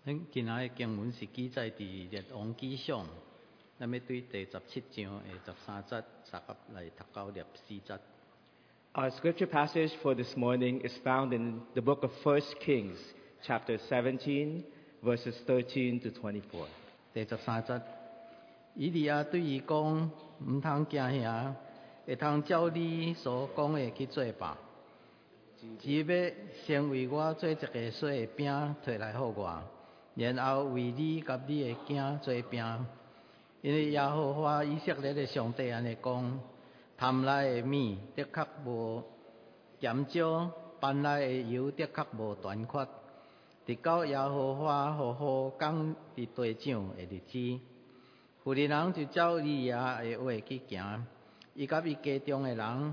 今仔的經文是記載佇列王紀上，咱要對第17章的13節插合來讀到14節。 Our scripture passage for this morning is found in the book of 1 Kings, chapter 17, verses 13 to 24. 第13節，以利亞對伊講：唔通驚嚇，會通照你所講的去做吧。只要先為我做一個小的餅摕來給我，然後為你甲你的囝做餅。因為耶和華以色列的上帝安尼講：貪來的米的確無減少，辦來的油的確無斷缺。直到耶和華予雨降伫地上的日子，婦人就照以利亞的話去行，伊甲伊家中的人，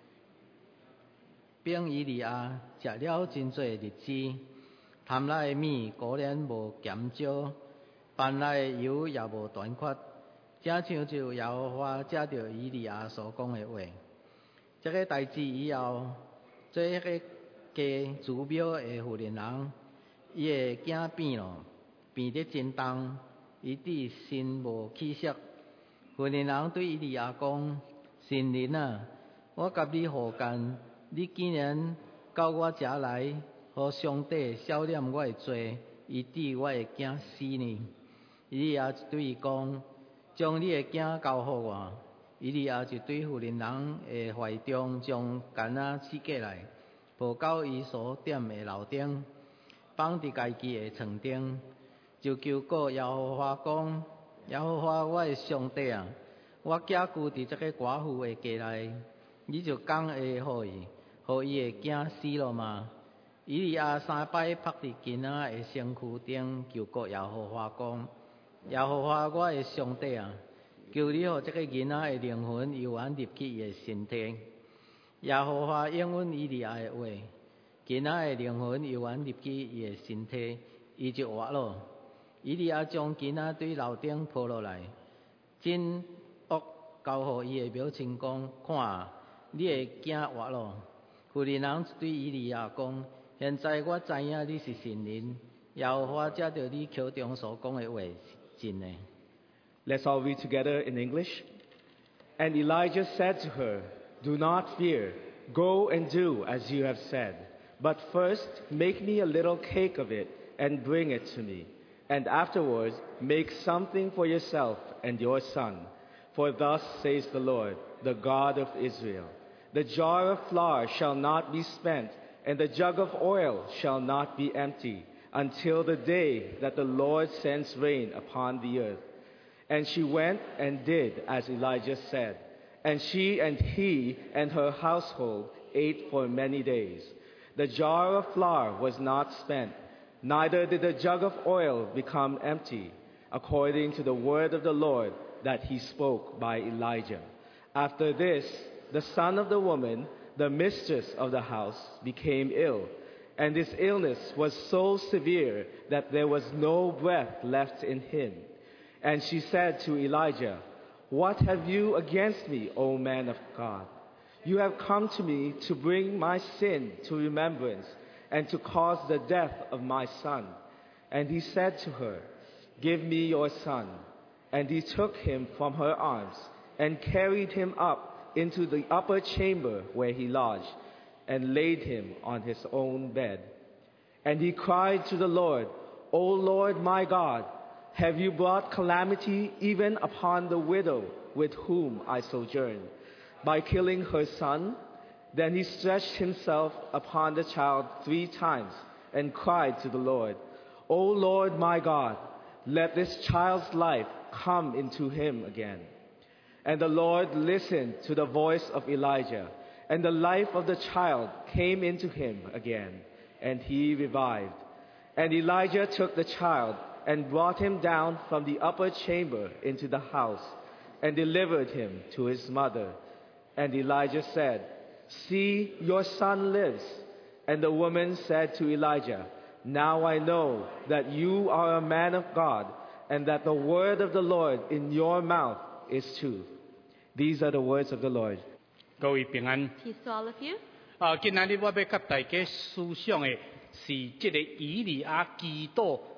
並以利亞食了真多的日子，貪來的米果然無減少，辦來的油也無斷缺，正像就耶和華藉着以利亞所講的話。這個代志以後，做迄個家祖廟的婦人，伊的囝變咯，變得真重，伊佇身無氣色。婦人對以利亞講：神人啊，我甲你何干？你竟然到我遮來，予上帝少念我的罪，以致我的囝死呢？以利亞就對伊講：將你的囝交予我。以利亞就對婦人的懷中將竿仔刺過來，抱到伊所點的樓頂，放佇家己的床頂，就求告耶和華講：耶和華我的上帝啊，我寄居佇這個寡婦的家內，你就講會予伊的囝死了嗎？以利亞3擺拍佇囡仔的身軀頂，求告耶和華講：耶和華我的上帝啊，求你予這個囡仔的靈魂悠然入去伊的身體。耶和華應允以利亞的話，囡仔的靈魂悠然入去伊的身體，伊就活了。以利亞將囡仔對樓頂抱落來，真惡交予伊的表親講：看啊，你的囝活了。婦人對以利亞講：現在我知影你是神人，耶和華藉着你口中所講的話是真的。 Let's all read together in English. And Elijah said to her, "Do not fear. Go and do as you have said. But first make me a little cake of it and bring it to me. And afterwards make something for yourself and your son. For thus says the Lord, the God of Israel, the jar of flour shall not be spent, and the jug of oil shall not be empty, until the day that the Lord sends rain upon the earth." And she went and did as Elijah said. And she and he and her household ate for many days. The jar of flour was not spent, neither did the jug of oil become empty, according to the word of the Lord that he spoke by Elijah. After this, the son of the woman, the mistress of the house, became ill. And this illness was so severe that there was no breath left in him. And she said to Elijah, "What have you against me, O man of God? You have come to me to bring my sin to remembrance and to cause the death of my son." And he said to her, "Give me your son." And he took him from her arms and carried him up into the upper chamber where he lodged and laid him on his own bed. And he cried to the Lord, "O Lord my God, have you brought calamity even upon the widow with whom I sojourn, by killing her son?" Then he stretched himself upon the child 3 times and cried to the Lord, "O Lord my God, let this child's life come into him again." And the Lord listened to the voice of Elijah, and the life of the child came into him again, and he revived. And Elijah took the child and brought him down from the upper chamber into the house, and delivered him to his mother. And Elijah said, "See, your son lives." And the woman said to Elijah, "Now I know that you are a man of God, and that the word of the Lord in your mouth is truth." These are the words of the Lord. 各位平安。 Peace to all of you. 今仔日我要甲大家思想的是这个以利亞祈禱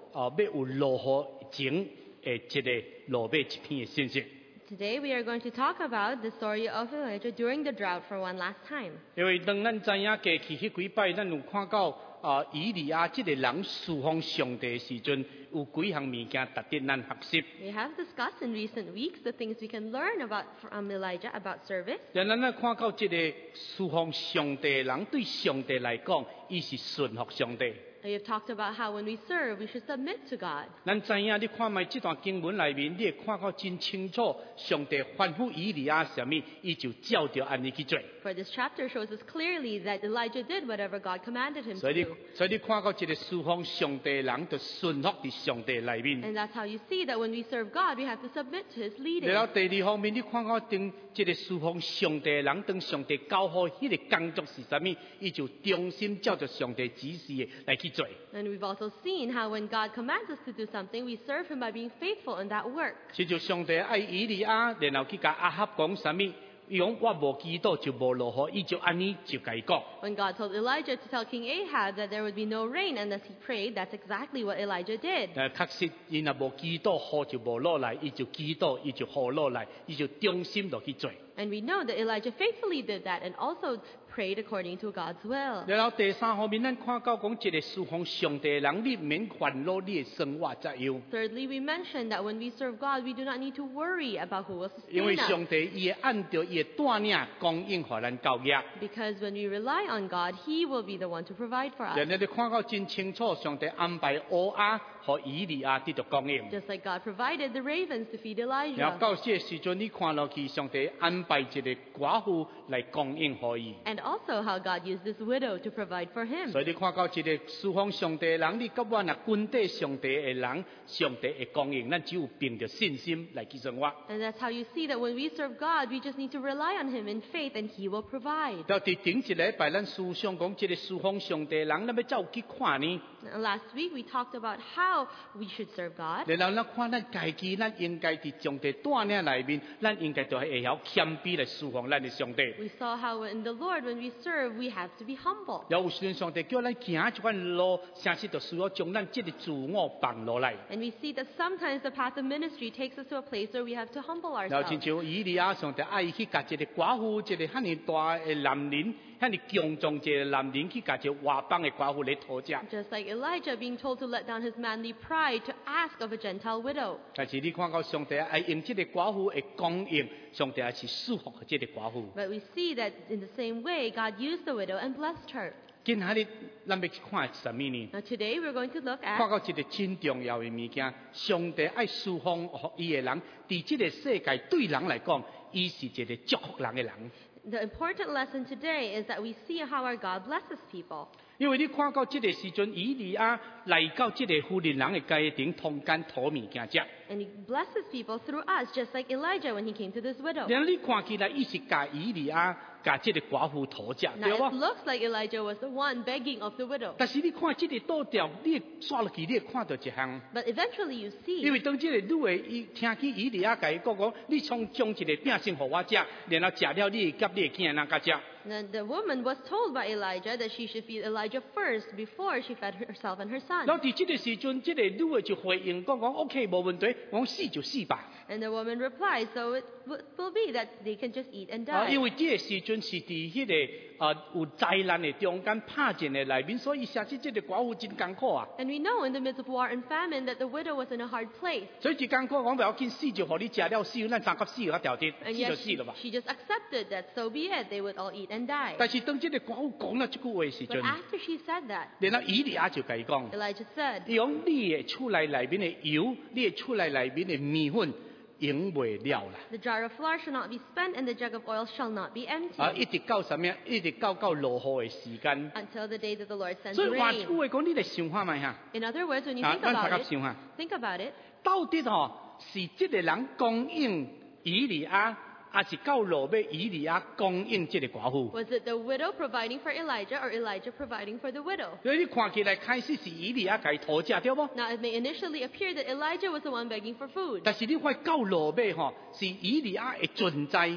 要有落雨前的一个落尾一篇的信息。 Today we are going to talk about the story of Elijah during the drought for one last time. 因为当咱知影过去迄几摆，咱有看到以利亚这个人侍奉上帝的时阵，有几项物件值得咱学习。 We have discussed in recent weeks the things we can learn about from Elijah about service. 让咱看到这个侍奉上帝的人，对上帝来讲，伊是顺服上帝。 We have talked about how when we serve, we should submit to God. 咱知影，你看卖这段经文里面，你会看到真清楚，上帝吩咐以利亚什么，伊就照着安尼去做。 For this chapter shows us clearly that Elijah did whatever God commanded him 所 to 以 do. 所以你看到这个侍奉上帝的人，就顺服伫上帝里面。 And that's how you see that when we serve God, we have to submit to His 然 leading. 后第二方面，你看到当这个侍奉上帝的人，当上帝交付迄个工作是什么，伊就忠心照着上帝指示的来去做。 And we've also seen how when God commands us to do something, we serve Him by being faithful in that work. 是就上帝爱以利亚，然后去甲亚哈讲什么？伊讲我无祈祷就无落雨，伊就安尼就甲伊讲。 When God told Elijah to tell King Ahab that there would be no rain unless he prayed, that's exactly what Elijah did. 确实，伊若无祈祷，雨就无落来，伊就祈祷，伊就雨落来，伊就忠心落去做。 And we know that Elijah faithfully did that and also prayed according to God's will. 然后第三方面，咱看到讲一个侍奉上帝的人，你唔免烦恼你的生活责忧， Thirdly, we mentioned that when we serve God, we do not need to worry about who will 因为 sustain 上 us. 帝伊会按照伊的带领供应互咱教业。 Because when we rely on God, He will be the one to provide for 然 us. 后你看到真清楚，上帝安排乌鸦和以利亚得到供应。 Just like God provided the ravens to feed 然后 Elijah. 到这个时阵，你看落去，上帝安排一个寡妇来供应互伊。 And also how God used this widow to provide for him. 所以你看到一个侍奉上帝的人，你甲我若跟对上帝的人，上帝会供应，咱只有凭着信心来去生活。 And that's how you see that when we serve God, we just need to rely on Him in faith and He will provide. 到伫顶一礼拜，咱思想讲，这个侍奉上帝的人，咱要走去看呢？ And last week we talked about how we should serve God. 然后咱看咱家己，咱应该伫上帝带领里面，咱应该就会晓谦卑来侍奉咱的上帝。 We saw how in the Lord, when we serve, we have to be humble. 然后有时阵上帝叫咱行一款路，诚实就需要将咱这个自我放落来。 And we see that sometimes the path of ministry takes us to a place where we have to humble 然后亲 ourselves. 像以利亚上帝爱伊去甲一个寡妇，一个遐尼大的男人，遐尼强壮一个男人去甲一个外邦的寡妇来讨价。 Just like Elijah being told to let down his manly pride to ask of a Gentile widow. 但是你看到上帝爱用这个寡妇的供应，上帝也是祝福这个寡妇。 But we see that in the same way, God used the widow and blessed her. 今仔日咱要去看什么呢？ Now today we're going to look 看 at 到一个真重要的物件，上帝爱侍奉伊的人，伫这个世界对人来讲，伊是一个祝福人的人。 the important lesson today is that we see how our God blesses people. 因为你看到这个时阵，以利亚来到这个妇人人的家庭，通奸讨物件食。 And He blesses people through us, just like Elijah when he came to this widow. 然后你看起来，伊是甲以利亚甲这个寡妇讨价，对 Now it 不？ looks like Elijah was the one begging of the widow. 但是你看这个倒调，你刷落去，你会看到一项。 But eventually you 因 see 为当这个女的，伊听起以利亚甲伊讲，你从将一个饼先互我食，然后食了你会夹你会囝哪甲食。 that the woman was told by Elijah that she should feed Elijah first before she fed herself and her 然 son. 後伫這個時陣，這個女的就回應講：OK，冇問題，我死就死吧。 And the woman replied, so it will be that they can just eat and 因 die. 為這個時陣是伫迄個有災難的中間拍戰的內面，所以實質這個寡婦真艱苦啊。 And we know in the midst of war and famine that the widow was in a hard place. 所以真艱苦，講唔要緊，死就互你食了死，咱三甲死個條啲， And 死 yet 就死了吧。 she just accepted that so be it, they would all eat and die. 但是當這個寡婦講了這句話時 But 陣， after she said that, 然後以利亞就甲伊講： Elijah said, 伊講你的厝內裡面的油，你的厝內裡面的米粉用袂了啦。 the jar of flour shall not be spent and the jug of oil shall not be empty 一直到什麼？一直到落雨的時間。 until the day that the Lord sends 所以換句 rain. 話講，你嚟想下咪嚇。 In other words, when you 啊， think 咱大 about 家 it, 想下， think about it, 到底是這個人供應以利亞，還是到落尾以利亞供應這個寡婦？ was it the widow providing for Elijah or Elijah providing for the widow? 所以你看起來開始是以利亞給討價對不？ Now, it may initially appear that Elijah was the one begging for food. 但是你看到落尾是以利亞的存在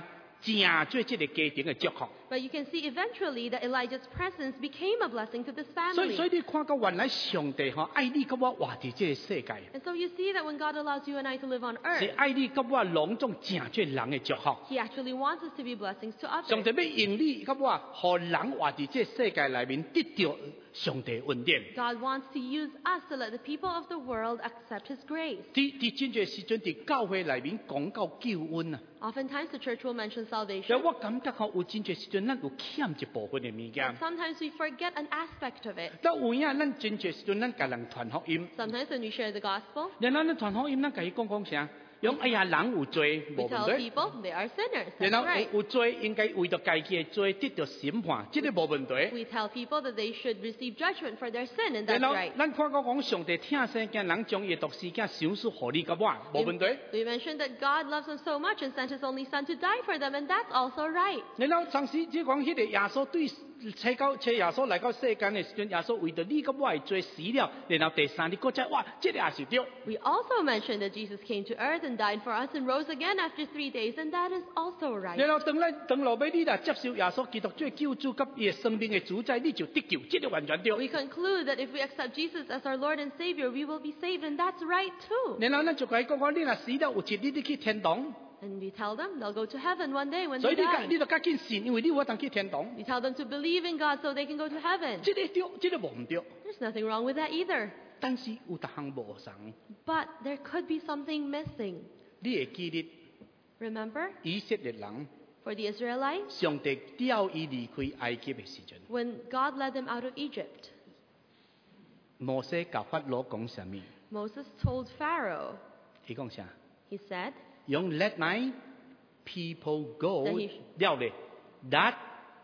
成做这个家庭的祝福。 But you can see eventually that Elijah's presence became a blessing to this 所以 family. 你看到原来上帝爱你跟我活在这个世界， And so you see that when God allows you and I to live on 是 earth, 爱你跟我拢种成做人的祝福。 He actually wants us to be blessings to 上帝 others. 要用你跟我，互人活在这个世界里面得到上帝的恩典。 God wants to use us to let the people of the world accept His grace. 在真侪时阵，伫教会里面讲到救恩啊， Oftentimes the church will mention 所以 salvation. 我感觉有真侪时阵，咱有欠一部分的物件 And。sometimes we forget an aspect of it. 到有影，咱真侪时阵，咱甲人传福音， Sometimes when we share the gospel, 然后咱传福音，咱甲伊讲啥？用哎呀，人有罪， we 无问 tell 题。 people they are sinners. 然 That's 後 right. 有罪應該為到家己嘅罪得到審判，這個冇問題。 We tell people that they should receive judgment for their sin, and 然 that's 後 right. 咱看到講上帝聽生囝人將伊獨生囝賞賜互你甲我，冇問題。 We mentioned that God loves them so much and sent His only Son to die for them, and that's also right. 然後當時即講迄個耶穌對找耶穌來到世間嘅時陣，耶穌為到你甲我嘅罪死了，然後第三日嗰隻哇，這個也是對。 We also mentioned that Jesus came to earth and died for us and rose again after 3 days, and that is also right. 然後等落尾你啦接受耶穌基督做救主及伊嘅生命嘅主宰，你就得救，這個完全對。 We conclude that if we accept Jesus as our Lord and Savior, we will be saved, and that's right too. 然後咱就甲伊講你若死了，有一日你去天堂， And we tell them they'll go to heaven one day when 所 they 以你 die. 就較緊信，因為你有法通去天堂。 We tell them to believe in God so they can go to heaven. 這個對，這個無唔對。 There's nothing wrong with that either. 但是有一項無同， But there could be something missing. 你會記得 Remember, 以色列人， for the Israelites, 上帝調伊離開埃及嘅時陣， when God led them out of Egypt, 摩西教法老講什麼？ Moses told Pharaoh, 佢講啥？ he said, 用 Let my people go That he- 了咧，that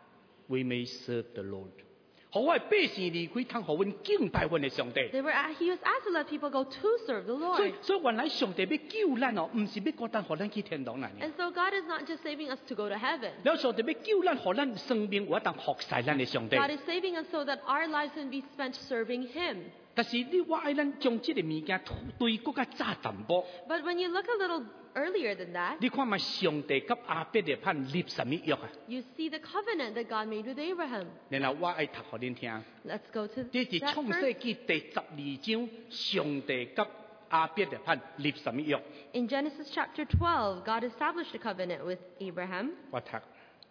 we may serve the Lord。好，我百姓離開，通互阮敬拜阮嘅上帝。 he was asked to let people go to serve the 所以 Lord. 所以原來上帝要救咱哦，唔是要孤單互咱去天堂嚟。 And so God is not just saving us to go to heaven. 然後上帝要救咱，互咱生命有一當服侍咱嘅上帝。 God is saving us so that our lives can be spent serving Him. 但是我愛咱將這個物件對更加早淡薄。 But when you look a little earlier than that, 你看嘛，上帝甲亞伯拉罕立什麼約啊？ you see the covenant that God made with Abraham. 然後我愛讀互恁聽， Let's go to 這是 that 創世 first. 紀第12章，上帝甲亞伯拉罕立什麼約？ In Genesis chapter 12, God established a covenant with Abraham. 我讀。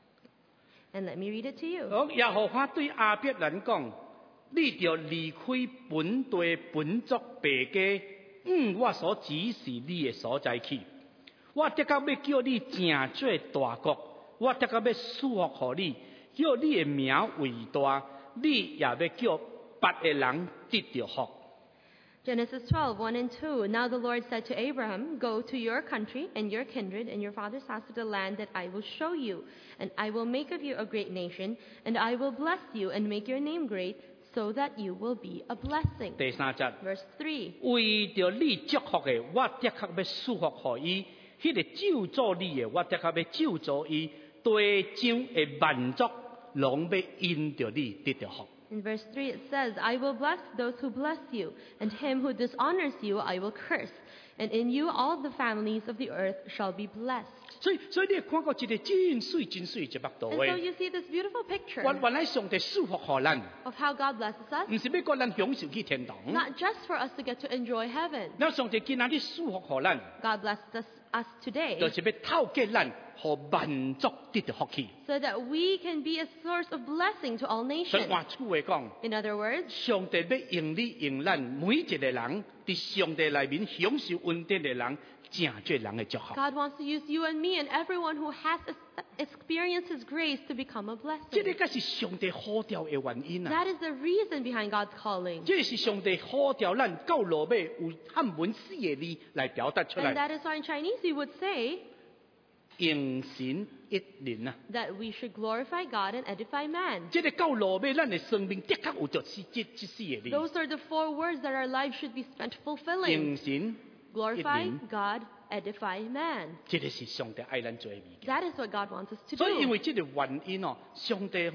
And let me read it to you. 好，耶和華對亞伯蘭講：你就離開本地本族爸家，我所指示你嘅所在去。我得到要叫你成做大國，我得到要賜福予你，叫你嘅名為大，你也要叫別嘅人得到福。 Genesis 12, 1 and 2. Now the Lord said to Abraham, Go to your country and your kindred and your father's house to the land that I will show you. And I will make of you a great nation, and I will bless you and make your name great, so that you will be a blessing. 第3節， Verse 3. 為着你祝福嘅，我的確要賜福予伊；迄、個咒詛你嘅，我的確要咒詛伊。地上嘅萬族，攏要因着你得到福。 In verse 3 it says, I will bless those who bless you, and him who dishonors you I will curse. And in you all the families of the earth shall be blessed. 所以你會看到一個真水一幅圖 And so 嘅。 you see this beautiful picture 原來上帝賜福予咱， of how God blesses us, 唔是要叫咱享受去天堂。 not just for us to get to enjoy heaven. 那上帝今仔日賜福予咱， God blesses us today 就是要透過咱，互萬族得到福氣。 so that we can be a source of blessing to all 所以 nations. 換句話講， In other words, 上帝要用你用咱每一個人，喺上帝裏面享受恩典嘅人，正做人嘅祝福。 God wants to use you and me and everyone who has experienced His grace to become a 這個 blessing. 才是上帝呼召嘅原因啊！ That is the reason behind God's calling. 這是上帝呼召咱到落尾有漢文4個字來表達出 And 來， that is why in Chinese we would say 用神一人啊！ that we should glorify God and edify man. 這個到落尾，咱嘅生命的確有着這4個字， Those are the 4 words that our lives should be spent fulfilling. 用神 Glorify 一人 God, edify man. 這個是上帝愛咱做嘅物件。 That is what God wants us to 所以因 do. 為這個原因哦，上帝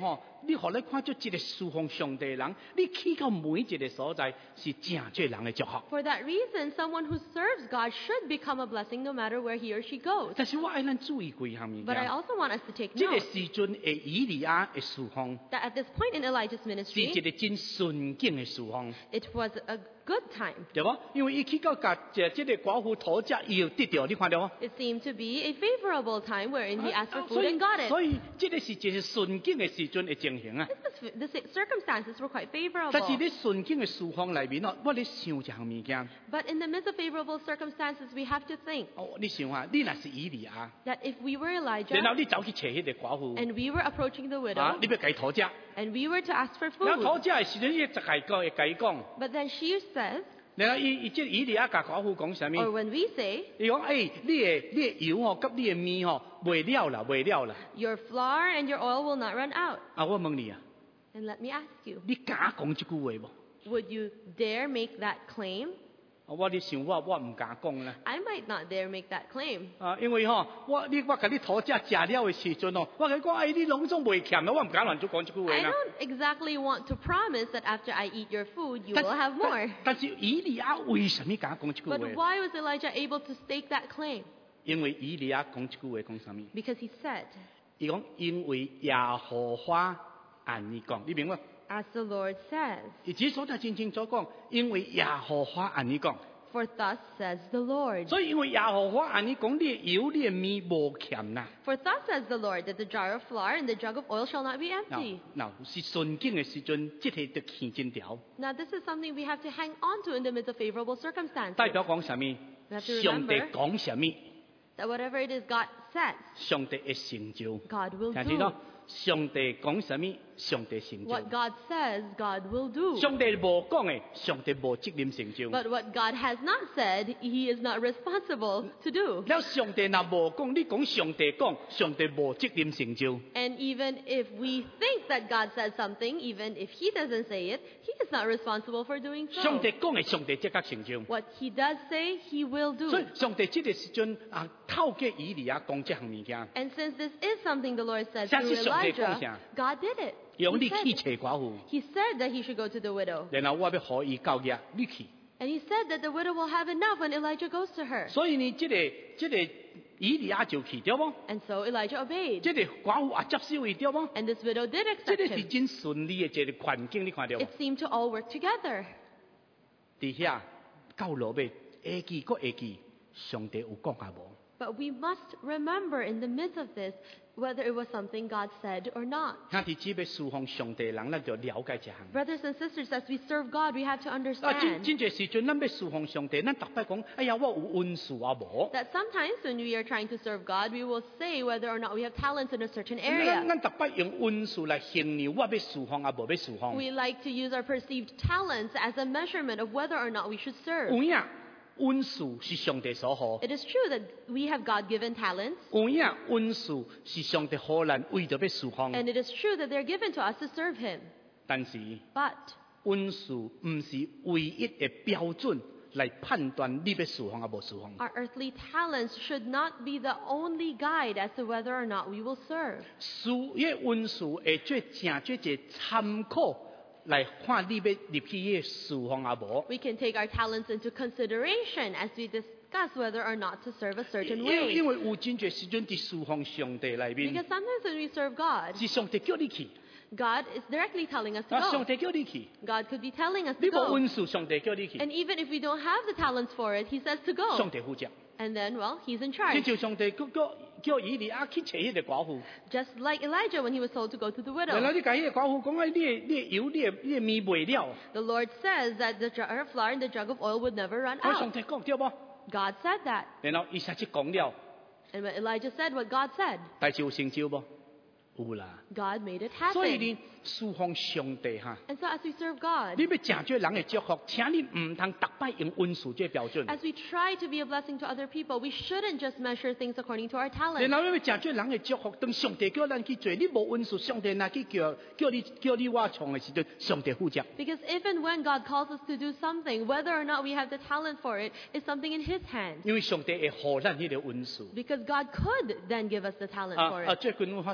你互咱看做一个侍奉上帝的人，你去到每一个所在是正做人的祝福。 For that reason, someone who serves God should become a blessing no matter where he or she goes. 但是我爱咱注意几项物 But I 件。 also want us to take 这个 note 时阵的以利亚的侍奉 that at this point in Elijah's 是一 ministry, 个真顺境的侍奉， it was a good time. 对不？因为伊去到甲这个寡妇讨价，伊又得到，你看到吗？ It seemed to be a favorable time wherein he asked for food and got it. 所以这个是一个顺境的时阵的情形啊。 The circumstances were quite 但是 favorable. 咧顺境的侍奉里面哦，我咧想一项物件。 But in the midst of favorable circumstances, we have to think 哦，你想啊，你若是以利亚， that if we were 然后 Elijah 你走去找迄个寡婦， and we were approaching the 啊， widow 你要甲伊討價， and we were to ask for 然後討 food, 價的時陣，伊就甲伊講， but then she says, 然後即以利亞甲寡婦講啥 or 物？ when we say, 伊講你的油哦，甲你的麵哦，賣了啦，賣了啦。 your flour and your oil will not run out. 啊，我問你啊， And let me ask you, 你敢講這句話無？ would you dare make that claim? 我咧想我唔敢講啦。 I might not dare make that claim. 啊，因為我甲你討價食了的時陣哦，我甲你講，你攏總袂欠啦，我唔敢亂就講這句話 I 啦。 don't exactly want to promise that after I eat your food, you will have more. 但是以利亞為什麼敢講這句 But 話？ why was Elijah able to stake that claim? 因為以利亞講這句話講啥物？ Because he said, 伊講因為耶和華按你講，你明白？ as the Lord says, 伊只所在真清楚講，因為耶和華按你講， for thus says the Lord. 所以因為耶和華按你講，你的油你的麵無欠啦。 For thus says the Lord, that the jar of flour and the jug of oil shall not be empty. 嗱，是順境嘅時陣，即係得欠真條， Now, this is something we have to hang on to in the midst of favorable circumstances. 代表講啥物？ We have to 上帝 remember 講啥物， that whatever it is God says, 上帝會成就。 God will 聽清楚 do.？ 上帝講啥物，上帝成 What 就。 God says, God will do. 上帝無講嘅，上帝無責任成就。 But what God has not said, He is not responsible to do. 了上帝若無講，你講上帝講，上帝無責任成就。 And even if we think that God says something, even if He doesn't say it, He is not responsible for doing 上 so. 帝講嘅，上帝即刻成就。 What He does say, He will 所以 do. 上帝這個時陣啊，透過以利亞講這項物件， And since this is something the Lord said 這 through 是上帝講啥？ Elijah, God did it. 用 He 你去 said, 找寡婦， he said that he should go to the widow. 然後我要予伊教業，你去。 And he said that the widow will have enough when Elijah goes to her. 所以呢，這個以利亞就去對不？ And so Elijah obeyed. 這個寡婦也接受伊對不？ And this widow did 這 accept 個是 him. 真順利嘅一個環境，你看到無 It？seemed to all work together. 伫遐到落尾，下記個下記，上帝有講下無？ But we must remember in the midst of this whether it was something God said or not. 咱哋只要侍奉上帝的人，咱就了解這項。 Brothers and sisters, as we serve God, we have to 啊， understand 真濟時陣，咱要侍奉上帝，咱逐擺講，哎呀，我有恩賜啊無？ that sometimes when we are trying to serve God, we will say whether or not we have talents in a certain 咱 area. 逐擺用恩賜來衡量我要侍奉啊無要侍奉。 We like to use our perceived talents as a measurement of whether or not we should serve. 有影恩賜是上帝所予， It is true that we have God-given talents, 有影恩賜是上帝予咱為着要侍奉。 and it is true that they're given to us to serve Him. 但是 But 恩賜唔是唯一嘅標準來判斷你要侍奉啊無侍奉。 our earthly talents should not be the only guide as to whether or not we will serve. 迄恩賜會做成做一個參考來看你要入去嘅侍奉啊無。 We can take our talents into consideration as we discuss whether or not to serve a certain 因 way. 為有真濟時陣佇侍奉上帝裏 Because 面， sometimes when we serve God, 是上帝叫你去， God is directly telling us to 啊，上 go. 帝叫你去， God could be telling us 你 to 無 go. 恩賜，上帝叫你去， And even if we don't have the talents for it, He says to 上 go. 帝負責。 And then, well, He's in 即 charge. 就上帝叫以利亞去找迄個寡婦， Just like Elijah when he was told to go to the 然後 widow. 你甲迄個寡婦講：，你的油，你的麵賣了。 The Lord says that the jar of flour and the jug of oil would never run 我上 out. 帝講對無？ God said that. 然後伊實際講了， And when Elijah said what God said, 代志有成就無？有啦。 God made it 所以 happen. 你侍奉上帝哈， And so as we serve God, 你要成做人的祝福，請你唔通逐擺用恩賜這標準。 as we try to be a blessing to other people, we shouldn't just measure things according to our 然 talents. 後你要成做人的祝福，當上帝叫咱去做，你無恩賜，上帝若去叫你我創的時陣，上帝負責。 Because if and when God calls us to do something, whether or not we have the talent for it, is something in His hands. 因為上帝會予咱迄個恩賜。 Because God could then give us the talent for 啊， it. 最近我發生講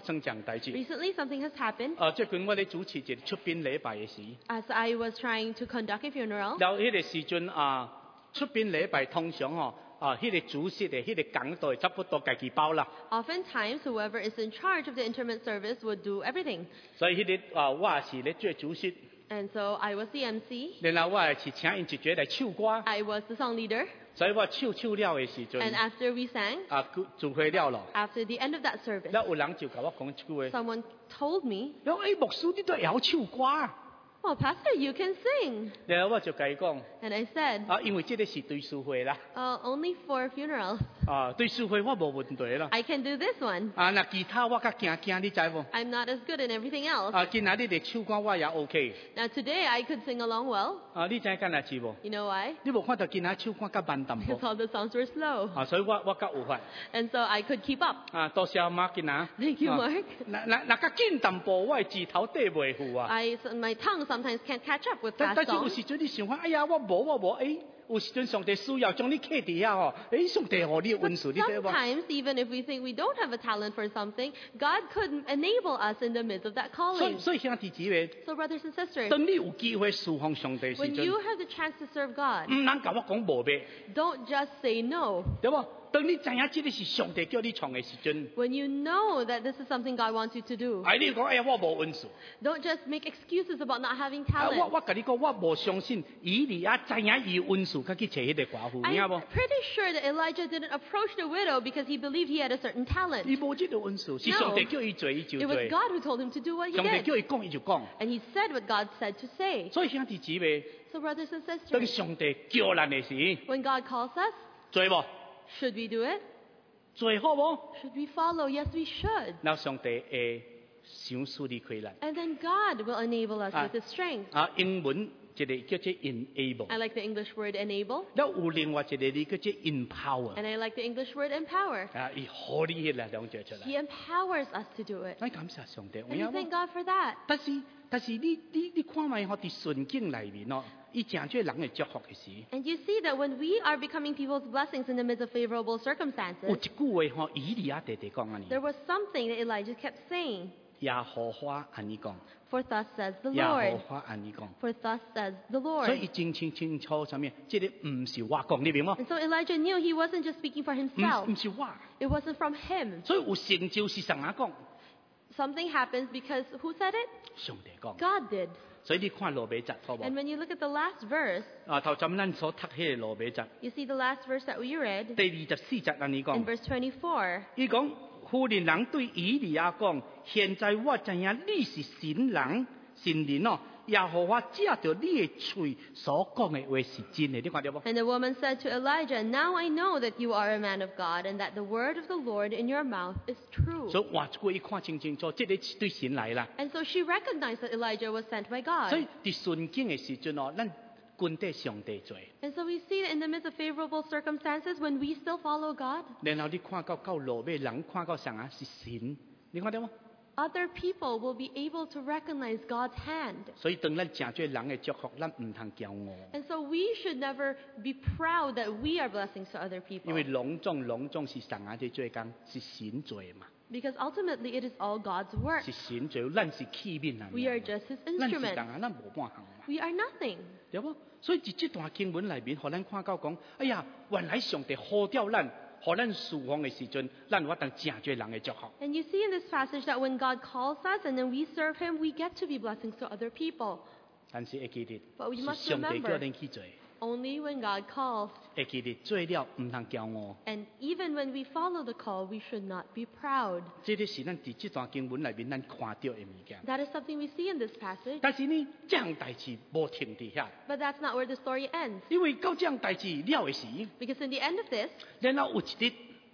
代志。 Recently, something has happened. 最近我哋主持一個出殯禮拜嘅時， As I was trying to conduct a funeral, 然後迄個時陣出殯禮拜通常迄個主席嘅迄個講道差不多家己包啦。 oftentimes whoever is in charge of the interment service would do everything. 所以迄個我是咧做主席， And so I was the MC. 然後我是請因一個來唱歌， I was the song leader. 所以我唱了嘅時 And 陣， after we sang, 聚會了咯。 after the end of that service, 然後有人就甲我講一句話， someone told me, 然後牧師你都會曉唱歌， "Well, Pastor, you can sing." 然後我就甲伊講， And I said, 因為這個是對書會啦， "Only for funerals. 對書會我無問題啦。 I can do this one. 那其他我較驚，你知無？ I'm not as good in everything else." 今仔日嚟唱歌我也 OK。 Now today I could sing along well. 你知干哪知無？ You know why? 你無看到今仔唱歌較慢淡 Because 無？ all the songs were slow. 所以我較有法。 And so I could keep up. 多謝媽今仔。 Thank you, Mark. 那較緊淡薄，我字頭對袂赴啊。 My tongue sometimes can't catch up with 但 fast 是有 songs. 時陣你想法，哎呀，我無，有時陣上帝需要將你刻佇遐上帝互你 But 恩賜，你知無？ sometimes, even if we think we don't have a talent for something, God could enable us in the midst of that 所以 calling. 所以兄弟姊妹， So, brothers and sisters, 當你有機會侍奉上帝時 when you 陣， have the chance to serve God, 唔通甲我講無咩， don't just say no. 對無？當你知影這個是上帝叫你創嘅時陣， When you know that this is something God wants you to do, 你講哎呀，我無恩賜。 don't just make excuses about not having 我 talent. 甲你講，我無相信以利亞知影伊有恩賜，佢去找迄個寡婦，明 I'm 無？ pretty sure that Elijah didn't approach the widow because he believed he had a certain talent. 伊無這個恩賜，是上帝叫伊做，伊就 It 做 was。God who told him to do what he 上帝 did. 叫伊講，伊就講。 And he said what God said to say. 所以兄弟姊妹， So, brothers and 當 sisters, 上帝叫咱嘅時， when God calls us, 做無？ should we do it? 做好無？ Should we follow? Yes, we should. 然後上帝會想使你開咱。 And then God will enable us with His strength. 英文一個叫做 enable， I like the English word enable, 然後有另外一個字叫做 empower。 and I like the English word empower. 伊好你嘅力量做出來。 He empowers us to do it. 咱感謝上帝， And you 有 thank 無？ God for that. 但是你看賣嗬，佇順境裏面咯，伊正做人嘅祝福嘅時。 And you see that when we are becoming people's blessings in the midst of favorable 有 circumstances, 一句話嗬，以利亞地講安尼， there was something that Elijah kept saying. 耶和華安尼講， For thus says the 耶和 Lord. 華安尼講。 For thus says the 所以 Lord. 真清楚上面，即個唔是我講，你明冇？ And so Elijah knew he wasn't just speaking for 唔 himself. 是我， It wasn't from him. 所以有成就是神啊講， Something happens because who said it? 上帝講。 God did. 所以你看羅馬集好無？ And when you look at the last verse, 頭陣咱所讀迄個羅馬集， you see the last verse that we read 第24節安尼 in 講， verse 24. 伊講婦人人對以利亞講，現在我知影你是神人哦，耶和華借着你嘅嘴所講嘅話是真嘅，你看到無？ And the woman said to Elijah, "Now I know that you are a man of God, and that the word of the Lord in your mouth is true." 所以話過一看清楚，即個對神來啦。 And so she recognized that Elijah was sent by 所以 God. 伫順境嘅時陣哦，咱跟得上帝做， And so we see that in the midst of favorable circumstances, when we still follow God, 然後你看到羅馬人看到神啊是神，你看到冇？ other people will be able to recognize God's hand. 所以當咱正做人嘅祝福，咱唔通驕傲， And so we should never be proud that we are blessings to other 因 people. 為隆重是神啊在做工，是神做的嘛， Because ultimately it is all God's work. 是神做，咱是器皿啊， We are just His 咱是人 instruments. 啊，咱無半項嘛， We are nothing. 對冇？所以喺這段經文裏面，互咱看到講，哎呀，原來上帝呼召咱，互咱侍奉嘅時陣，咱有當正做人嘅祝福。 And you see in this passage that when God calls us and then we serve Him, we get to be blessings to other people. 但是會記得， But we 是 must 上帝叫 remember, 咱去做， only when God calls. 會記得做了唔通驕傲。 And even when we follow the call, we should not be proud. 這個是咱喺這段經文裏面咱看到嘅物件。 That is something we see in this passage. 但是呢，這樣代志無停佇遐， But that's not where the story ends. 因為到這樣代志了嘅時， Because in the end of this, 然後有一日，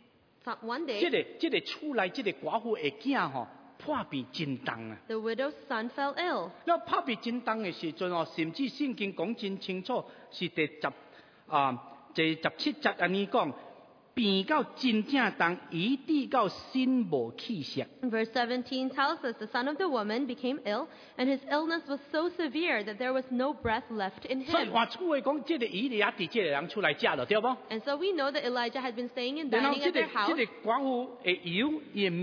one 這 day, 個厝內這個寡婦嘅囝吼破病真重啊！ the widow's son fell ill. 然後破病真重嘅時陣哦，甚至聖經講真清楚，是第17節安尼講，病到真正重，以致到身無氣息。 Verse 17 tells us the son of the woman became ill, and his illness was so severe that there was no breath left in 所以 him. 話出話講，這個以利亞佇這個人出來食了，對不？ And so we know that Elijah had been staying and 然後 dining 這 at 個 their house. 寡婦會油也米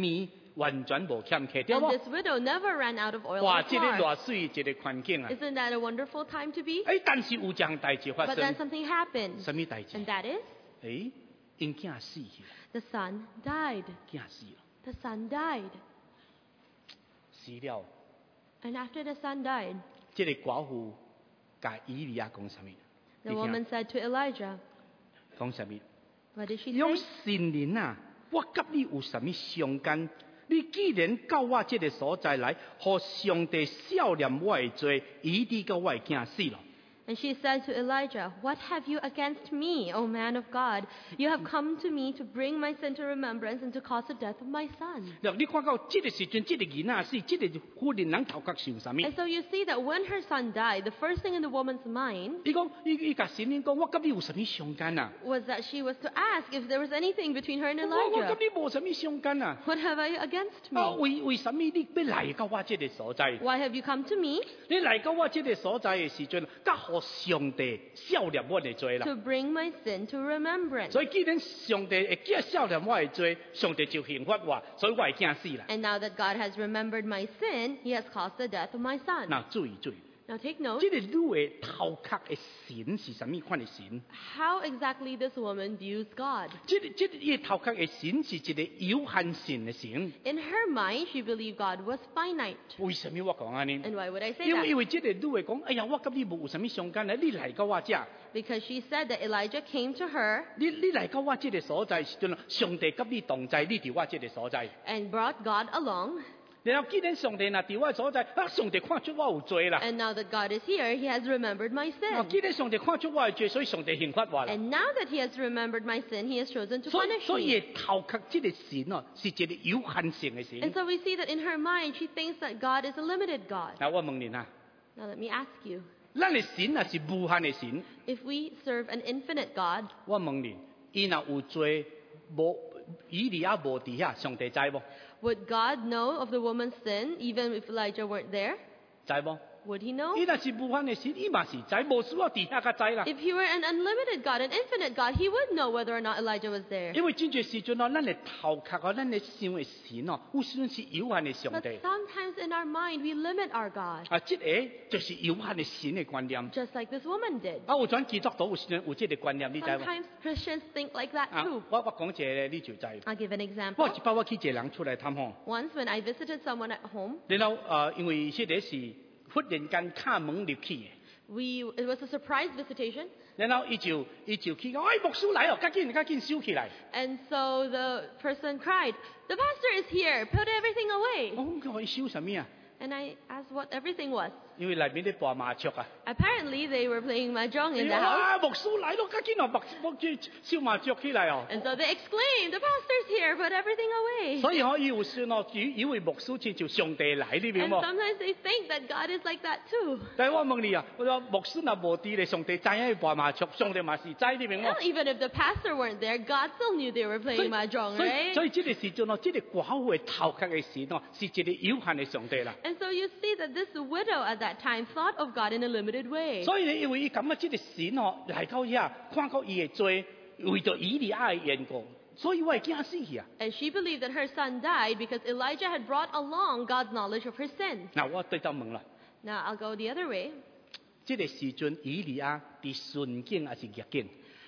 完全无欠缺，对 And 不？ this widow never ran out of oil 哇， or 这个 flour. 偌水一个环境啊！ Isn't that a wonderful time to be? 但是有件代志发 But 生 then，something happened. 什么代志？ And that is, 因囝死去了， the son died. 囝死了， The son died. 死了。 And after the son died, 这个寡妇甲以利亚讲什么？ the woman said to Elijah, 讲什么？ what did she 用 say? 神灵啊，我甲你有什么相干？你既然到我这个所在来，互上帝笑念我的罪，以致到我的囝死了。 And she said to Elijah, what have you against me, O man of God? You have come to me to bring my sin to remembrance and to cause the death of my son. 你看到这个时阵，这个囡仔死，这个妇人人头壳想什么？ And so you see that when her son died, the first thing in the woman's mind 伊讲，伊甲神灵讲，我甲你有什么相干啊？ was that she was to ask if there was anything between her and 我甲 Elijah. 你无什么相干啊？ What have I against 啊， me? 为什么你要来到我这个所在？ Why have you come to me? 你来到我这个所在的时阵，甲互上帝笑念我的罪啦。 To bring my sin to remembrance. 所以既然上帝会记笑念我的罪，上帝就刑罚我，所以我会惊死啦。 And now that God has remembered my sin, he has caused the death of my son. 嗱，注意， Now take note 这个女的头壳的神是什么款的神？ how exactly this woman views God. 这个伊头壳的神是一个有限性的神。 In her mind, she believed God was finite. 为什么我讲安尼？ And why would I say 因 that? 为这个女的讲，哎呀，我跟你无有什么相干咧，你来到我这， Because she said that Elijah came to her 你来到我这个所在时阵，上帝跟你同在，你伫我这个所在。 and brought God along. 然後既然上帝若伫我的所在，上帝看出我有罪啦。 And now that God is here, he has remembered my 既 sin. 然上帝看出我的罪，所以上帝刑罰我啦。 And now that he has remembered my sin, he has chosen to 所以 punish 所以 me. 頭殼這個神哦，是一個有限性嘅 And 神。 so we see that in her mind, she thinks that God is a limited God. 嗱，我問你啊， Now let me ask you, 咱嘅神啊是無限嘅神， if we serve an infinite God, 我問你，伊若有罪無以利亞無伫遐，上帝知無？ would God know of the woman's sin even if Elijah weren't there? 知無？ Would he know? 伊若是無限嘅神，伊嘛是知，無需要伫遐甲知啦。 If he were an unlimited God, an infinite God, he would know whether or not Elijah was there. 因為真濟時陣哦，咱嘅頭殼哦，咱嘅想嘅神哦，有時陣是有限嘅上 But 帝。 sometimes in our mind, we limit our God, 啊，即個就是有限嘅神嘅觀念。 just like this woman did. 啊，有種基督徒有時陣有即個觀念，你知無？ Sometimes Christians think like that 啊 too.， 我講一個你就知。 I'll give an 我 example. 一擺我去一個人出來探訪， Once when I visited someone at home, 然後因為即個是忽然間敲門入去嘅， it was a surprise visitation. 然後伊就去講，哎，牧師來哦，趕緊收起來。 And so the person cried, "The pastor is here! Put everything away!" 我講伊收什麼啊？ And I asked what everything was. 因為內面咧播麻雀啊。 Apparently, they were playing mahjong in the house. 啊，牧師來咯，趕緊哦，牧燒麻雀起來哦。 And so they exclaimed, "The pastor's here! Put everything away!" 所以可以有時哦，以為牧師親像上帝來，你明 And 冇？ sometimes they think that God is like that too. 但係我問你啊，我話牧師若無啲咧，上帝知影播麻雀，上帝嘛是知，你明冇 Well,？even if the pastor weren't there, God still knew they were 所以 playing mahjong, 所以 right? 所以這個時陣哦，這個寡婦嘅頭殼嘅神哦，是一個有限嘅上帝啦。 And so you see that this widow at that time thought of God in a limited way. 所以你因為伊感覺這個神哦來到遐，看到伊嘅罪，為咗以利亞嘅緣故，所以我會驚死去啊！ And she believed that her son died because Elijah had brought along God's knowledge of her sin. 嗱，我對就問啦， Now I'll go the other way. 這個時陣以利亞佇順境還是逆境？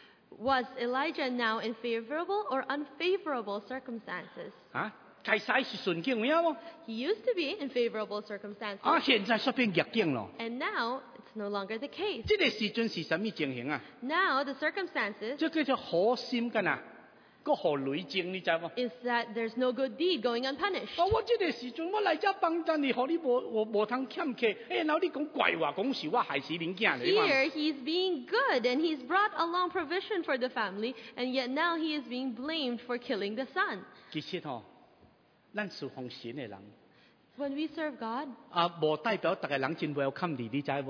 Was Elijah now in favorable or unfavorable circumstances? 啊，開始是順境有冇？ He used to be in favorable circumstances. 啊，現在說變逆境咯。 And now it's no longer the case. 這個時陣是什麼情形啊？ Now the circumstances 這叫做好心㗎呐，個好雷證，你知冇？ is that there's no good deed going unpunished. 啊！我這個時陣，我來這幫襯你，互你無通欠客，然後你講怪話，講是我害死恁囝嚟嘛？ Here he's being good and he's brought along provision for the family, and yet now he is being blamed for killing the son. 其實吼，咱是奉神嘅人， When we serve God, 啊，無代表逐個人真 welcome 你，你知無？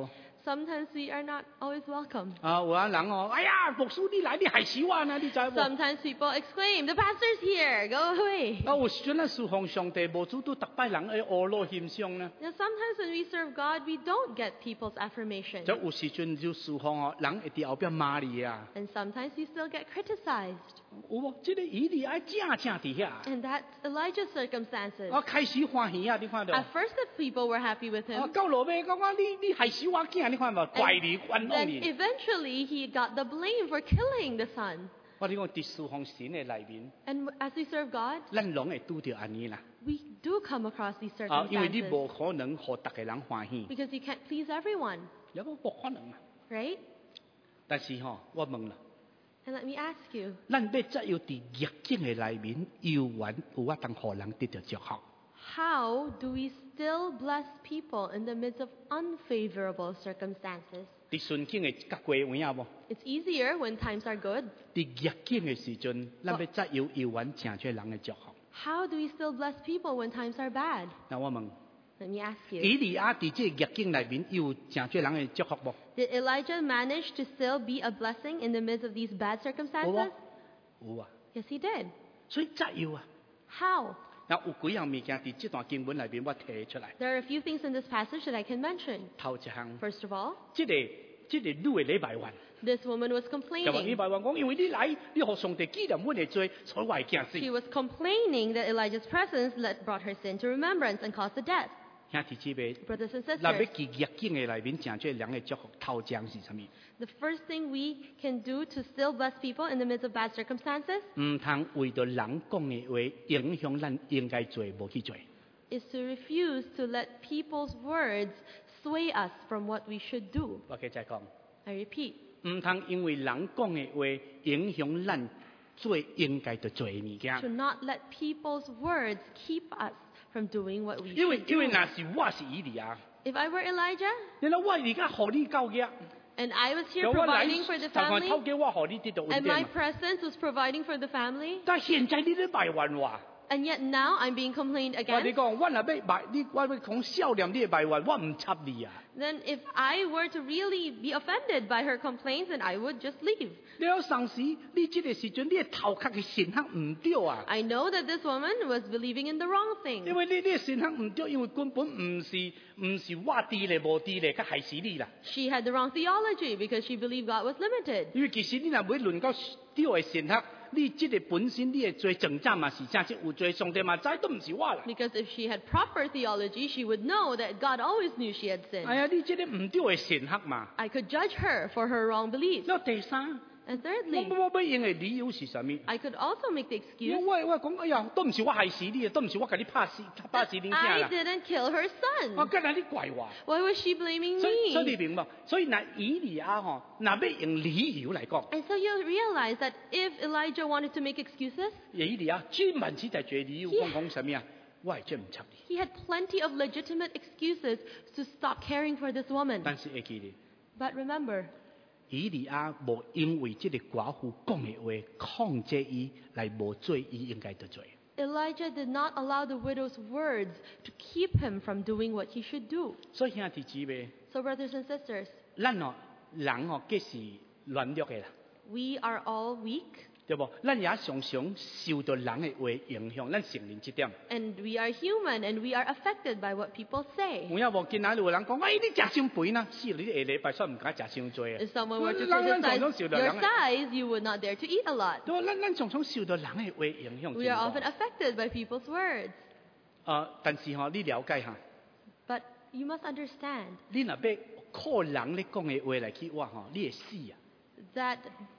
sometimes we are not always welcome. 有啊人哦，哎呀，牧師你來，你害死我呢，你知無？ Sometimes people exclaim, "The pastor's here! Go away!" 有時陣咱侍奉上帝，無主都逐擺人會惡落欣賞呢。 Now, sometimes when we serve God, we don't get people's affirmation. 就有時陣就侍奉哦，人會喺後邊罵你啊。 And sometimes we still get criticized. 有無？即個以利亞正正佇遐， And that's Elijah's circumstances. 我開始歡喜啊！你看到？ At first, the people were happy with 啊， him. 到落尾講講你害死我囝，你看無？怪你，冤枉 Then 你。 eventually, he got the blame for killing the son. 我哋講伫侍奉神嘅內面， And as we serve God, 咱攏會拄着安尼啦。 we do come across these 啊，因為你 circumstances 無可能互逐個人歡喜， because you can't please everyone, 有冇？無可能啊！ right? 但是吼，我問啦， And let me ask you, 咱要怎樣佇逆境嘅內面，有緣有法通互人得到祝福？ how do we still bless people in the midst of unfavorable circumstances? 伫順境嘅甲過有影無？ It's easier when times are good. 伫逆境嘅時陣，咱要怎樣有緣請出人嘅祝福？ How do we still bless people when times are bad? 那我問， Let me ask you. 以利亞佇即個逆境內面，有請出人嘅祝福無？ Did Elijah manage to still be a blessing in the midst of these bad 有 circumstances? 啊，有啊， Yes, he did. 所以怎樣啊？ How? 嗱，有幾樣物件伫這段經文內面，我提出來。 There are a few things in this passage that I can mention. 頭一項， First of all, 即個女嘅禮拜完。 this woman was 就話 complaining. 禮拜完講，因為你來，你互上帝紀念阮嘅罪，所以我會驚死。 She was complaining that Elijah's presence brought her sin to remembrance and caused the death. 兄弟姊妹， Brothers and 咱要 sisters, 記逆境嘅內面，正出人嘅祝福，頭獎是啥物？ the first thing we can do to still bless people in the midst of bad circumstances 唔通為着人講嘅話影響咱應該做無去做。 is to refuse to let people's words sway us from what we should do. 我繼續講， I repeat, 唔通因為人講嘅話影響咱做應該要做嘅物 to 件。 not let people's words keep us from doing what we 因為 should 因為 do. 若是我是以利亞， If I were Elijah 你諗我而家互你教嘅， and I was here 有我來 providing for the 頭 family 頭嘅我互你得到 and 穩 my 定嘛。 presence was providing for the family, 但現在你咧賣完話。 and yet now I'm being complained 我你 against, 講，我若要賣你，我要講笑臉你嘅賣完，我唔插你啊！ then if I were to really be offended by her complaints, then I would just leave. 你有當時，你這個時陣，你嘅頭殼嘅神學唔對啊！ I know that this woman was believing in the wrong 因 thing. 為你嘅神學唔對，因為根本唔是我啲咧，無啲咧，佢害死你啦！ She had the wrong theology because she believed God was limited. 因為其實你若要論到對嘅神學，你這個本身你嘅罪正站嘛是正，即有罪上帝嘛知都唔是我啦！ Because if she had proper theology, she would know that God always knew she had 哎 sinned. 呀，你這個唔對嘅神學嘛！ I could judge her for her wrong beliefs. 然後第三， And 我 thirdly, 要用嘅理由是啥物？ I could also make the 因 excuse 為我講，哎呀，都唔是我害死你，都唔是我給你拍死你 that 囝 I 啦！ didn't kill her 我 son. 今日你怪我。 Why was she blaming 所以 me? 你明白？所以嗱，以利亞嗬，嗱要用理由嚟講， And so you realize that if Elijah wanted to make excuses, 以利亞專門只係做理由講什麼啊？我係真唔插你， he had plenty of legitimate excuses to stop caring for this woman. 但是會記你， But remember, 以利亞無因為這個寡婦講嘅話控制伊嚟無做伊應該要做。 Elijah did not allow the widow's words to keep him from doing what he should do. 所以兄弟姊妹， So, brothers and sisters, 咱哦人哦皆是軟弱嘅啦， we are all weak 對無？咱也常常受到人嘅話影響，咱承認這點。 and we are human and we are affected by what people say. 有影無見哪有人講，哎，你食傷肥啦，死你下禮拜算唔敢食傷多啊！ If someone were to 咱常 criticize 常受到 your 人嘅。 size, you would not dare to eat a lot. 對，咱常常受到人嘅話影響。 We are often affected by people's words. 但是吼，你了解下， But you must understand 你若要靠人咧講嘅話來去活吼，你會死啊！ that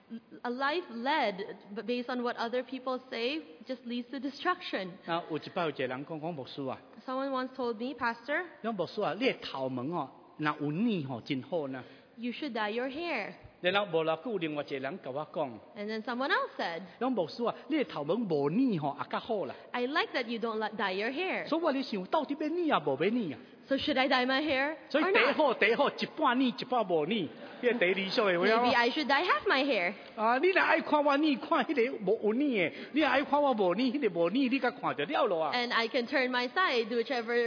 a life led based on what other people say just leads to destruction. 有一擺有一個人講牧師啊， Someone once told me, Pastor, 講牧師啊，你嘅頭毛吼，若有染吼真好呢。 you should dye your hair. 然後無啦，有另外一個人甲我講， And then someone else said, 講牧師啊，你嘅頭毛無染吼，也較好啦。 I like that you don't dye your hair. 所以我咧想，到底要染啊，無要染啊？ So should I dye my hair 所以 or 第一 not? 好，第一好，一半染，一半無染，呢個第一理想嘅有 Maybe 冇？ I should dye half my hair. 啊，你若愛看我染，看迄個無有染嘅；你若愛看我無染，迄個無染，你甲看就了咯啊！ And I can turn my side to whichever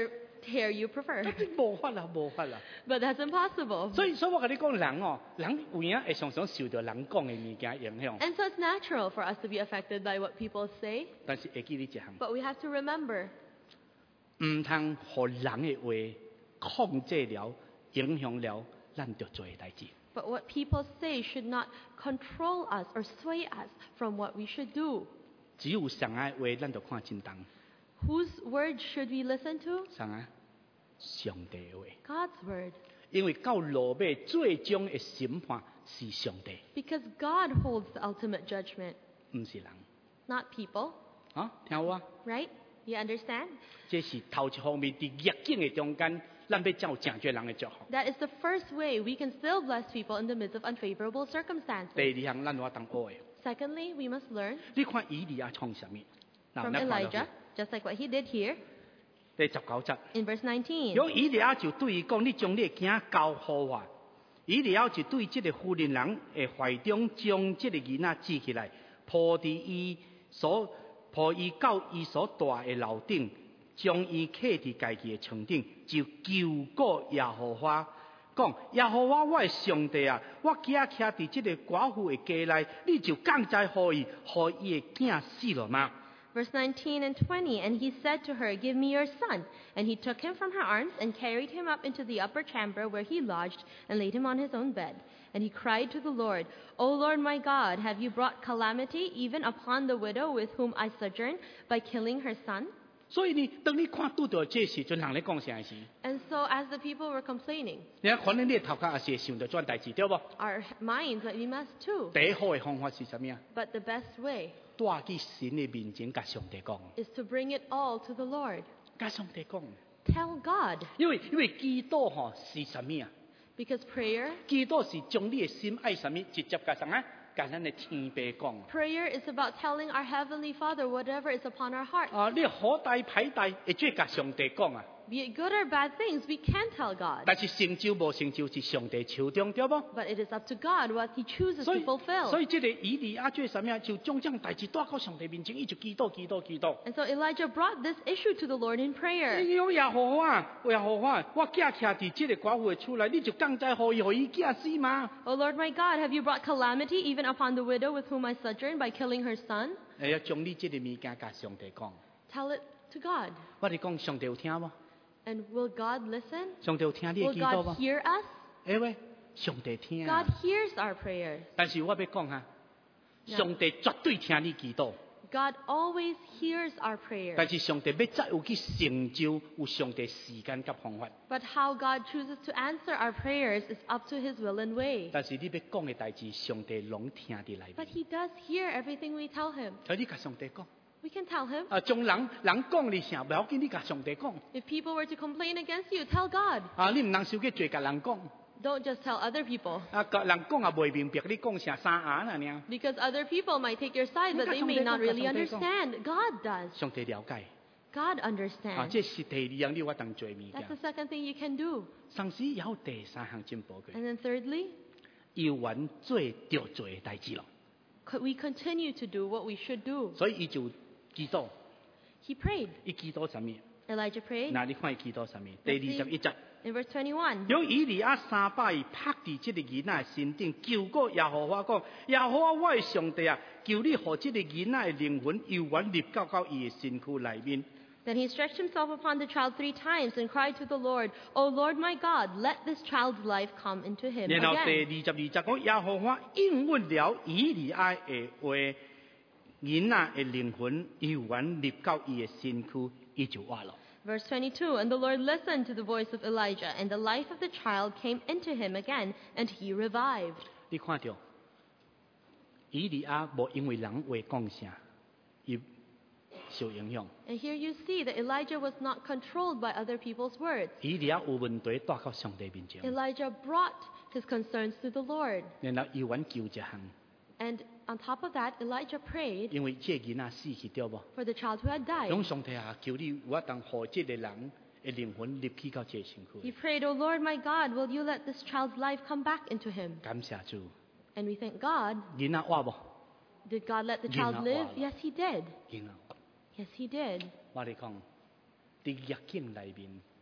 hair you prefer. 無法啦，無法啦。 But that's impossible. 所以我跟你講，人哦，人有影會常常受到人講嘅物件影響， And so it's natural for us to be affected by what people say. 但是會記你一項， But we have to remember, 唔通互人嘅話控制了、影響了咱着做嘅代志。 but what people say should not control us or sway us from what we should do. 只有上愛話，咱就看真重。 Whose word should we listen to? 上愛上帝嘅話， God's word. 因為到落尾最終嘅審判是上帝， Because God holds the ultimate judgment, 唔是人。 not people. 啊，聽有啊？ Right? You understand? 這是頭一方面，喺逆境嘅中間，咱要照正確人嘅祝福。 That is the first way we can still bless people in the midst of unfavorable 第 circumstances. 二項，咱我當學嘅。 Secondly, we must learn 你看以利亞創什麼？ from 咱看落去 Elijah, just like what he did here 第19節。 in verse 19. 有以利亞就對伊講：你將你的囝交予我。以利亞就對這個婦人人的懷中將這個囡仔支起來，抱伊到伊所住的樓頂，將伊刻佇家己的床頂，就求告耶和華，講：耶和華我的上帝啊，我囝徛佇這個寡婦的家內，你就降災予伊，予伊的囝死了嗎？ Verse 19 and 20, and he said to her, "Give me your son." And he took him from her arms and carried him up into the upper chamber where he lodged and laid him on his own bed. And he cried to the Lord, "O Lord my God, have you brought calamity even upon the widow with whom I sojourn by killing her son?" 所以呢，當你看拄到這時陣，人咧講啥時？ And so as the people were complaining, 你可能你的頭殼也是會想到這代志，對不？ our minds might be messed too. 第一好嘅方法是什麼啊？ But the best way 帶去神嘅面前，甲上帝講， is to bring it all to the Lord. 甲上帝講。 Tell God. 因為祈禱吼是什麼啊？ Because prayer 祈禱是將你嘅心愛什麼，直接甲啥啊？甲咱嘅天父講。 Prayer is about telling our Heavenly Father whatever is upon our heart. 啊，你好大歹大，會做甲上帝講啊。 Be it good or bad things, we can tell God. 但是成就無成就是上帝手中，對不？ But it is up to God what He chooses 所 to 以， fulfill. 所以這個以利亞做什麼啊？就將這樣代志帶到上帝面前，伊就祈禱。 And so Elijah brought this issue to the Lord in prayer. 你講耶和華，我囝徛佇這個寡婦嘅厝內，你就降災予伊囝死嗎？ O Lord my God, have you brought calamity even upon the widow with whom I sojourn by killing her son? 你要將你這個物件甲上帝講。 Tell it to God. 我哋講上帝有聽無？ And will God listen? 上帝有聽你嘅 Will 祈禱 God 無？ hear us? 喂，上帝聽。 God hears our prayers. 但是我要講下，上帝絕對聽你祈禱。 God always hears our prayers. 但是上帝要怎有去成就，有上帝時間甲方法。 But how God chooses to answer our prayers is up to His will and way. 但是你要講嘅代志，上帝攏聽佇內 But 面。 He does hear everything we tell Him. 所以你甲上帝講， We can tell Him. 將人講你啥，唔要緊，你甲上帝講。 If people were to complain against you, tell God. 你唔能收去做甲人講。 Don't just tell other people. 甲人講也袂明白，你講啥三眼啊爾。 Because other people might take your side, but they may not really understand. God does. 上帝了解。 God understands. 這是第二樣你我當做物 That's 件。 the second thing you can do. 上時有第三項真寶貴， And then thirdly, 要揾做着做嘅代志咯。 we continue to do what we should do. 所以伊就祈禱， He prayed. 伊祈禱什麼？ Elijah prayed. 嗱，你看伊祈禱什麼？第21節。 In verse 21, 有以利亞三把伊拍佇這個囡仔的身頂，求過耶和華講：耶和華我的上帝啊，求你予這個囡仔的靈魂由遠入到伊的身軀內面。 then he stretched himself upon the child 3 times and cried to the Lord, "O Lord my God, let this child's life come into him 然後第 again." 22節講：耶和華應允了以利亞的話，囡仔的靈魂由遠入到伊的身軀，伊就活了。 Verse 22, and the Lord listened to the voice of Elijah, and the life of the child came into him again, and he revived. 你看到以利亞無因為人話講啥，伊受影響。 And here you see that Elijah was not controlled by other people's words. 以利亞有問題帶到上帝面前， Elijah brought his concerns to the Lord. 然後伊揾求一項。 And on top of that, Elijah prayed 因為這個囡仔死去對無？ for the child who had 講 died. 上帝啊，求你我當予這個人的靈魂入去到這個身 He 軀。 prayed, "O Lord my God, will you let this child's life come back into him?" 感謝主， And we thank God. 囡仔活無？ Did God let the child live? Yes, he did. 囡仔活。 Yes, he did. 我哋講，佇逆境內面，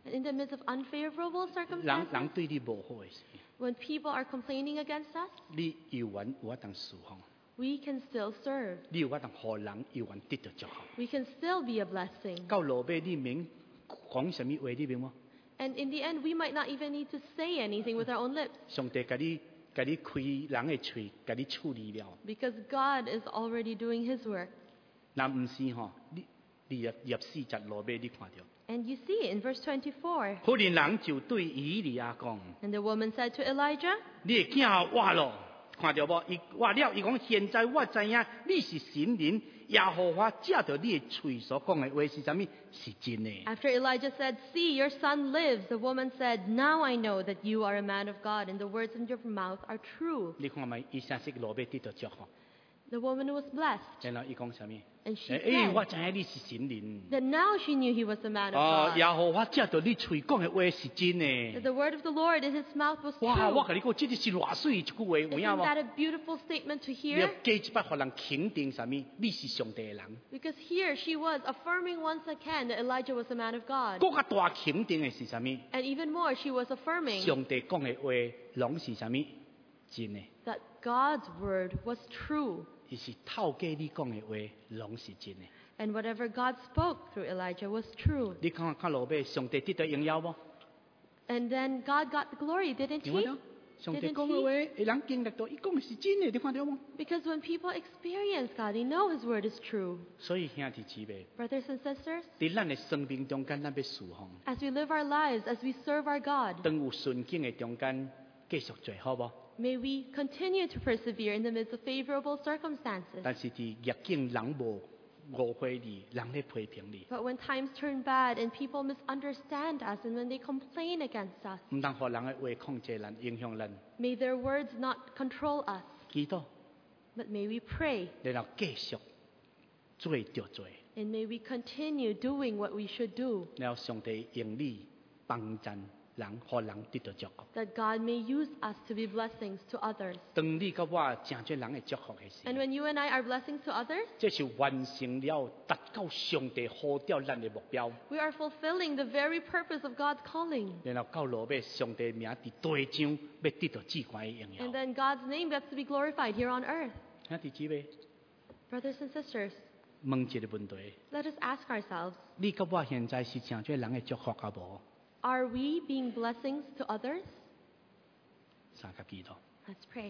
And in the midst of unfavorable 人 circumstances, 对你無好嘅時， when people are complaining against us, 你有緣有法當侍奉， we can still serve. 你有法當互人有緣得到祝福。 We can still be a blessing. 到落尾你明講什麼話，你明嗎？ And in the end, we might not even need to say anything with our own lips 上帝甲你開人嘅喙，甲你處理了。 because God is already doing His work. 若唔是吼，你入四節落尾你看到， And you see in verse 24, 可能人就對以利亞講： and the woman said to Elijah, 你嘅囝活咯，看到無？伊活了，伊講現在我知影你是神人，耶和華借着你嘅喙所講嘅話是啥物？是真嘅。 after Elijah said, "See, your son lives," the woman said, "Now I know that you are a man of God, and the words in your mouth are true." 你看咪，伊正式落尾得到祝福， The woman was blessed, 然後伊講啥物？ and she 我 said 知影你是神人。 that now she knew he was a man of 哦， God. 耶和華借着你喙講嘅話是真 That 嘅。 the word of the Lord in his mouth was 哇！我 true. 甲你講，這是偌水一句話，有 Isn't 影無？ that a beautiful statement to 你要 hear? 加一百互人肯定啥物？你是上帝嘅人。 Because here she was affirming once again that Elijah was a man of God. 更加大肯定嘅是啥物？ And even more, she was affirming 上帝講嘅話，攏是啥物？真嘅。 that God's word was true. 伊是透過你講嘅話，攏是真嘅。 And whatever God spoke through Elijah was true. 你看落尾，上帝得到榮耀無？ And then God got the glory, didn't 有冇 he? 到？上帝講嘅話，會人經歷到，伊講嘅是真嘅，你看到冇？ Because when people experience God, they know his word is true. 所以兄弟姊妹， Brothers and sisters, 喺咱嘅生命中間，咱要侍奉， as we live our lives, as we serve our God, 當有順境嘅中間，繼續做好無？ may we continue to persevere in the midst of favorable circumstances. 但是喺逆境人無誤會你，人咧批評你， But when times turn bad and people misunderstand us and when they complain against us, 唔當互人嘅話控制咱、影響咱。 may their words not control us, 祈禱， but may we pray 然後繼續做着做， and may we continue doing what we should do, 然後上帝用你幫助人，互人得到祝福。 that God may use us to be blessings to others. 當你甲我成做人嘅祝福嘅時 And，when you and I are blessings to others, 這是完成了達到上帝呼召咱嘅目標。 we are fulfilling the very purpose of God's calling. 然後到落尾，上帝名佇地上要得到至高嘅榮 And 耀。 then God's name gets to be glorified here on earth. 兄弟姊妹， Brothers and sisters, 問一個問題： let us ask ourselves, 你甲我現在是成做人嘅祝福啊無？ are we being blessings to others? 三個祈禱。 Let's pray.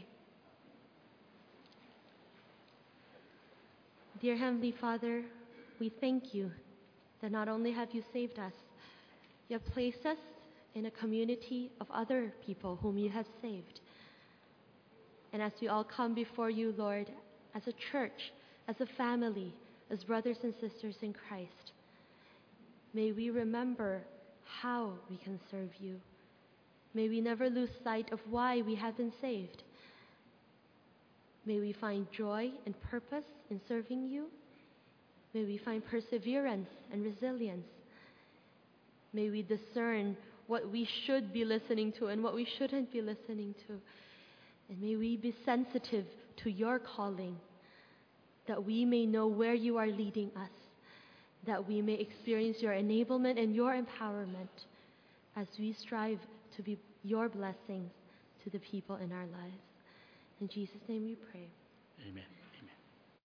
Dear Heavenly Father, we thank you that not only have you saved us, you have placed us in a community of other people whom you have saved. And as we all come before you, Lord, as a church, as a family, as brothers and sisters in Christ, may we remember how we can serve you. May we never lose sight of why we have been saved. May we find joy and purpose in serving you. May we find perseverance and resilience. May we discern what we should be listening to and what we shouldn't be listening to. And may we be sensitive to your calling, that we may know where you are leading us, that we may experience your enablement and your empowerment as we strive to be your blessings to the people in our lives. In Jesus' name we pray. Amen.